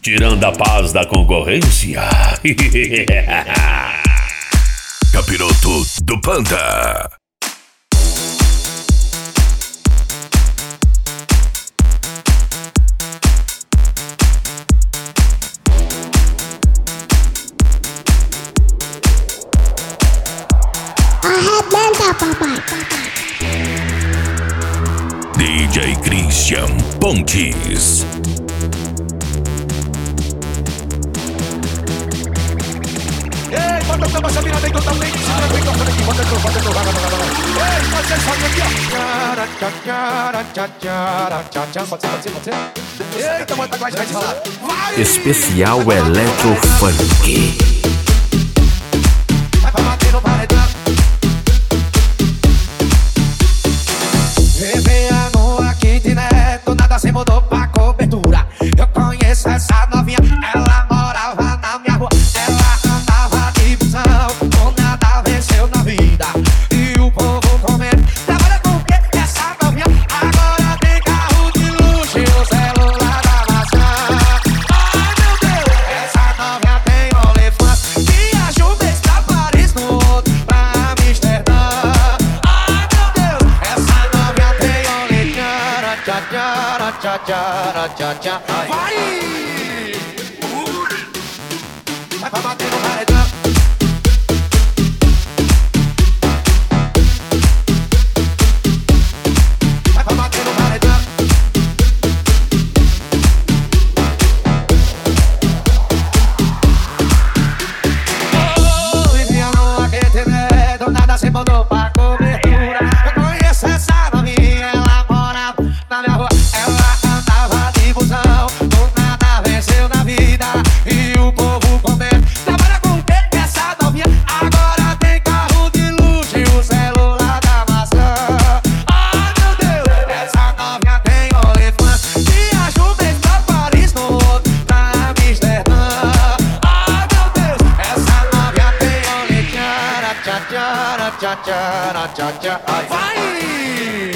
tirando a paz da concorrência. Capiroto do Panda. Arrebenta, papai. DJ Christian Pontes. Ei, bota tua massa virada aí totalmente. Segura bem, corta daqui. Bota tu, vai. Ei, pode ser só aqui, ó. Pode ser. Eita, bota a guarda de rolar. Vai! Especial Eletrofunk. Vai pra bater no paredão. Reveano aqui direto, nada se mudou pra cobertura. Eu conheço essa novinha, ela morava na minha rua. Ela andava de busão, com nada venceu na vida. E o povo comendo, trabalha com o quê? Essa novinha agora tem carro de luxo e o celular da maçã. Ai meu Deus, essa novinha tem OnlyFans. Viaja um mês pra Paris, no outro pra Amsterdã. Ai meu Deus, essa novinha tem OnlyFans. Tchá. Vai! Vai pra bater no paredão. Vai pra bater no paredão. Oh, Viviano, aquele né, do nada se mandou pra cobertura. Eu conheço essa novinha, ela mora na minha rua. Ela andava de busão, do nada venceu na vida. E o povo comendo, trabalha com o quê? Essa novinha agora tem carro de luxo e o celular da maçã. Ai meu Deus, essa novinha tem OnlyFans. Viaja um mês pra Paris, no outro pra Amsterdã. Ai meu Deus, essa novinha tem OnlyFans. Tchá. Vai!